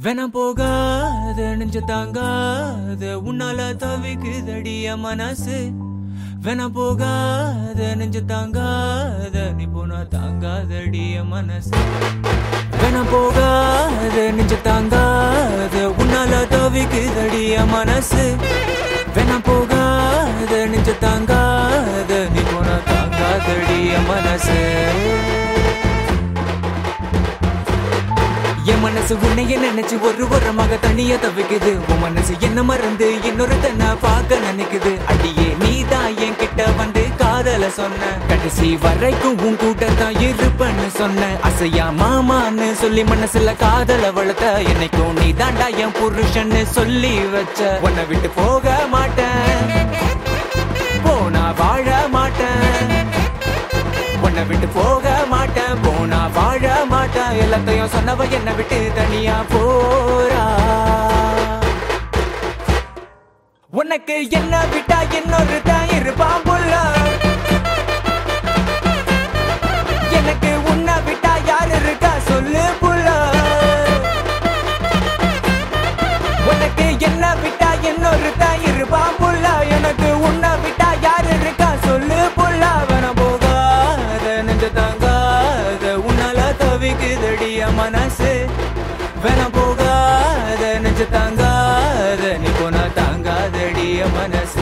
வேணா போகாத நெஞ்ச தாங்காத உன்னால தவிக்குதடிய மனசு வேணா போகாத நெஞ்ச தாங்காத நீ போனா தாங்காதடிய மனசு வேணா போகாத நெஞ்ச தாங்காத உன்னால தவிக்குதடிய மனசு வேணா போகாத நெஞ்ச தாங்காத நீ போனா தாங்காதடிய மனசு என் மனசு உன்னைய நினைச்சு ஒரு வாரமாக தனியா தவிக்குது உன் மனசு என்ன மறந்து இன்னொரு தன்னை பார்க்க நினைக்குது அடியே நீதான் என் கிட்ட வந்து காதல சொன்ன கடைசி வரைக்கும் உன் கூட தான் இருப்பேன்னு சொன்ன அசையா மாமான்னு சொல்லி மனசுல காதல வளர்த்த என்னைக்கும் நீ தாண்டா என் புருஷன்னு சொல்லி வச்ச உன்னை விட்டு போக மாட்டேன் போனா வாழ மாட்டேன் உன்னை விட்டு போக மாட்டேன் போனா வாழ மாட்டேன் எல்லாத்தையும் சொன்னவ என்னை விட்டு தனியா போறா உனக்கு என்ன விட்டா இன்னொரு தான் இருப்பான் புள்ள எனக்கு உன்னை விட்டா யாரு இருக்கா சொல்லு புள்ள உனக்கு என்ன விட்டா இன்னொரு தான் இருப்பான் புள்ள எனக்கு உன்னை விட்டா யாரு இருக்கா சொல்லு புள்ள வேணா போகாத நெஞ்ச தாங்காத உன்னால தவிக்குதடிய மனசு வேணா போகாத நெஞ்ச தாங்காத நீ போனா தாங்காதடிய மனசு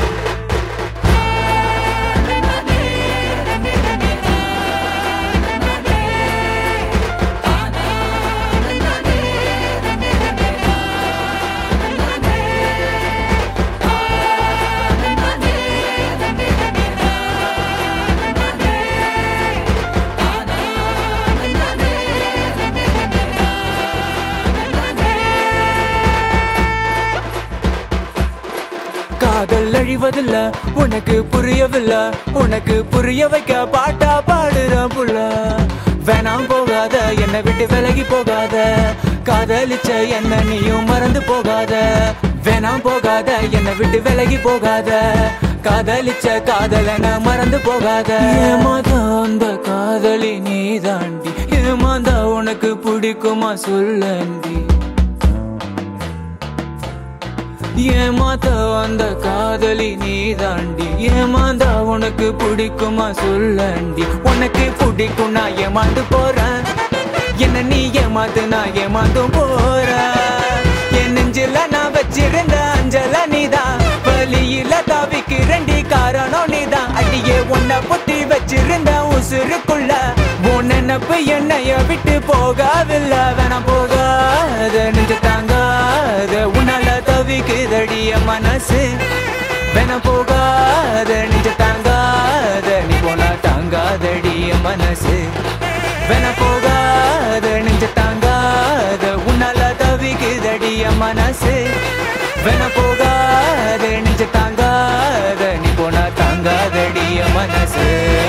காதல் அழிவதில்ல உனக்கு புரியவில்ல உனக்கு புரிய வைக்க பாட்டா பாடுற புள்ள வேணாம் போகாத என்னை விட்டு விலகி போகாத காதலிச்ச என்ன நீயும் மறந்து போகாத வேணாம் போகாத என்னை விட்டு விலகி போகாத காதலிச்ச காதலன மறந்து போகாத ஏமாத அந்த காதலி நீ தாண்டி ஏமாந்தா உனக்கு பிடிக்குமா சொல்லண்டி ஏமாத்த அந்த காதலி நீ தாண்டி ஏமாந்தா உனக்கு பிடிக்குமா சொல்லண்டி உனக்கு பிடிக்கும் நான் ஏமாந்து போறேன் என்ன நீ ஏமாத்து நான் ஏமாந்தும் போறேன் என் நெஞ்சில நான் வச்சிருந்த அஞ்சல நீதான் வலியில தவிக்கிறண்டி காரணம் நீதான் அடியே உன்னை பொத்தி வச்சிருந்த உசுருக்குள்ள உன் நினப்பு என்னைய விட்டு போகவில்லை வேணா போகாத நெஞ்ச தாங்காத உன்னால தவிக்குதடிய மனசு வேணா போகாத நெஞ்ச தாங்காத நீ போனா தாங்காதடிய மனசு வேணா போகாத நெஞ்ச தாங்காத உன்னால தவிக்குதடிய மனசு வேணா போகாத நெஞ்ச தாங்காத நீ போனா தாங்காதடிய மனசு